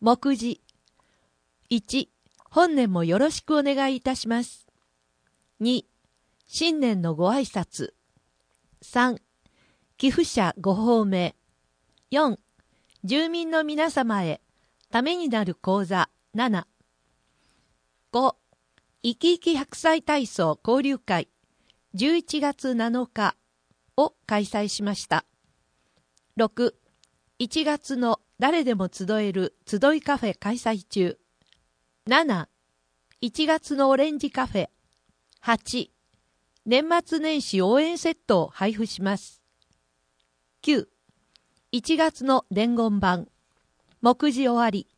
目次。1、本年もよろしくお願いいたします。2、新年のご挨拶。3、寄付者ご訪名。4、住民の皆様へためになる講座7。5、いきいき100歳体操交流会11月7日を開催しました。6、1月の誰でも集える集いカフェ開催中。7、1月のオレンジカフェ。8、年末年始応援セットを配布します。9、1月の伝言版。目次終わり。